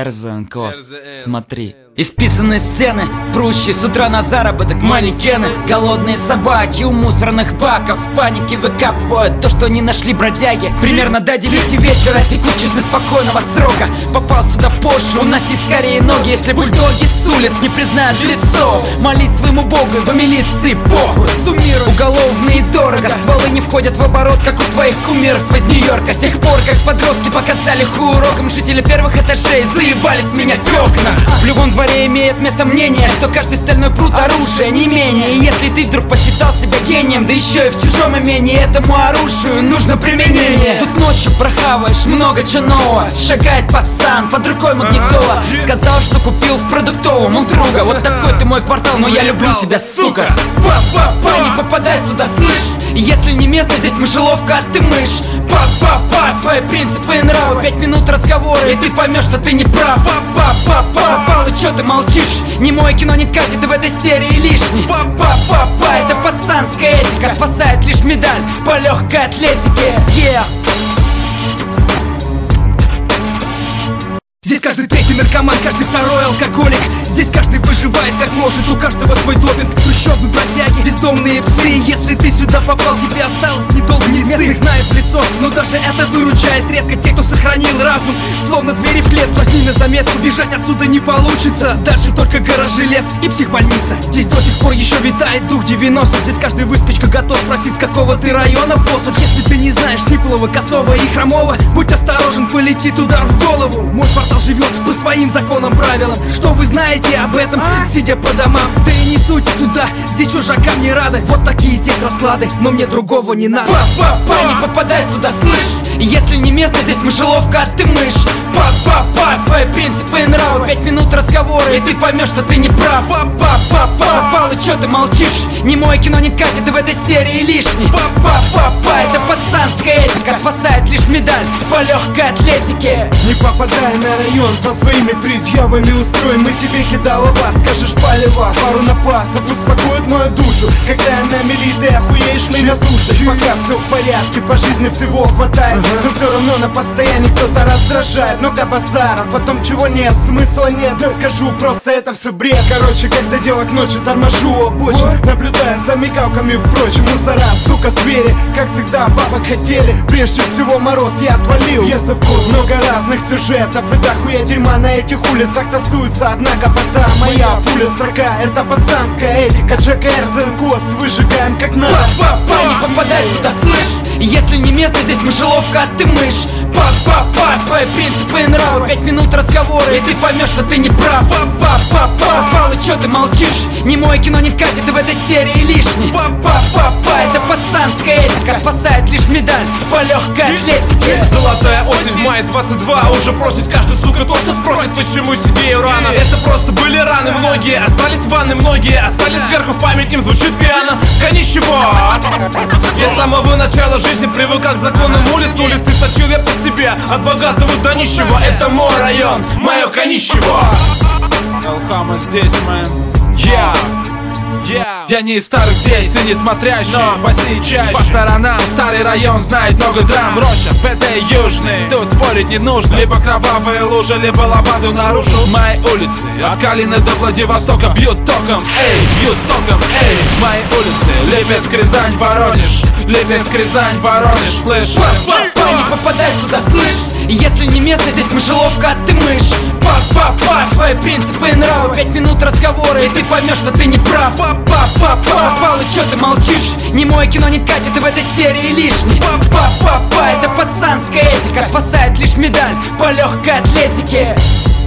РЗН Кост, смотри. Исписанные сцены, прущие с утра на заработок манекены. Голодные собаки у мусорных баков в панике выкапывают то, что не нашли бродяги. Примерно до 9 вечера текут часы спокойного срока. Попал сюда позже, уноси скорее ноги. Если бульдоги с улиц не признают лицо, молись своему богу, в милиции похуй. Суммируй, уголовные дорого, стволы не входят в оборот, как у твоих кумиров из Нью-Йорка. С тех пор, как подростки показали хуй уроком, жители первых этажей заебались менять окна. В любом дворе имеет место мнение, что каждый стальной пруд оружие не менее. И если ты вдруг посчитал себя гением, да еще и в чужом имении, этому оружию нужно применение. Тут ночью прохаваешь много чего нового. Шагает пацан, под рукой магнитола. Сказал, что купил в продуктовом у друга. Вот такой ты мой квартал, но я люблю тебя, сука. Па-па-па, не попадай сюда, слышь. Если не место, здесь мышеловка, а ты мышь. Па-па-па, твои принципы и нравы. 5 минут разговора, и ты поймешь, что ты не прав. Па-па-па, и чё ты молчишь? Не мое кино не катит, ты в этой серии лишний. Па-па-па, это пацанская этика. Спасает лишь медаль по легкой атлетике. Yeah. Здесь каждый третий наркоман, каждый второй алкоголик. Здесь каждый выживает как может, у каждого свой допинг. Хрущёвы, бродяги, бездомные псы. Если ты сюда попал, тебе осталось недолго. Местных знают в лицо, но даже это выручает редко. Те, кто сохранил разум, словно звери в клетку. Возьми на заметку, бежать отсюда не получится. Дальше только гаражи, лес и психбольница. Здесь до сих пор еще витает дух 90-х. Здесь каждый выскочка готов спросить, с какого ты района посох. Если ты не знаешь Ниплова, Косова и Хромова, будь осторожен, полетит удар в голову. Мой портал живет по своим законам, правилам. Что вы знаете об этом, сидя по домам? Да и не суть сюда, здесь чужакам не рады. Вот такие здесь расклады, но мне другого не надо. Па-па-па, не попадай сюда, слышь. Если не место, здесь мышеловка, а ты мышь. Па-па-па, твои принципы и нравы. 5 минут разговора, и ты поймешь, что ты не прав. Па-па-па, и чё ты молчишь? Не мое кино не катит, ты в этой серии лишний. Па-па-па, это пацанская этика. Спасает лишь медаль по легкой атлетике. Не попадай на район со своими предъявами. Устроим мы тебе кидалова, скажешь палева. Пару напасов успокоит мою душу. Когда я на мели, ты охуеешь меня слушать. Пока все в порядке, по жизни всего хватает. Но все равно на постоянии кто-то раздражает. Много базара, потом чего нет, смысла нет. Скажу просто, это все бред. Короче, когда дело к ночи, торможу у обочин, наблюдая за мигалками, впрочем, мусора, сука, звери. Как всегда, бабок хотели, прежде всего мороз я отвалил. Если в курс, много разных сюжетов и дохуя дерьма на этих улицах тасуется. Однако поста моя пуля строка, это пацанская этика. Джек РЗН Кост, выжигаем как надо. Па-па-па, не попадай сюда, слышь. Если не место, здесь мышеловка, а ты мышь. Па-па-па, твои принципы и нравы. 5 минут разговора, и ты поймешь, что ты не прав. Па-па-па, и чё ты молчишь? Не мое кино не катит, ты в этой серии лишний. Па-па-па, это пацанская этика. Спасает лишь медаль по легкой атлетике. Золотая осень в мае 22. Уже просит каждый, сука, точно спросит, почему сидею рано. Это просто были раны, многие остались в ванны, многие остались сверху, в память им звучит пиано. Конищево. Я с самого начала жизни привыкал к законам улиц. Улицы точил я по себе, от богатого до нищего. Это мой район, мое Конищево. Элхама здесь, мэн. Я не из старых здесь и не смотрящий, но паси чаще. По сторонам старый район знает много драм. Роща, ПТ южный, тут спорить не нужно. Либо кровавые лужи, либо лаваду наружу. Мои улицы, от Калины до Владивостока бьют током, эй, бьют током, эй. Мои улицы, Липецк, Рязань, Воронеж. Липецк, Рязань, Воронеж, слышь. Па-па-па, не попадай сюда, слышь. Если не место, здесь мышеловка, а ты мышь. Па-па-па, твои принципы и нравы. 5 минут разговора, и ты поймешь, что ты не прав. Па-па-па, и чё ты молчишь? Не мое кино не катит, ты в этой серии лишний. Па-па-па, это пацанская этика. Спасает лишь медаль по легкой атлетике.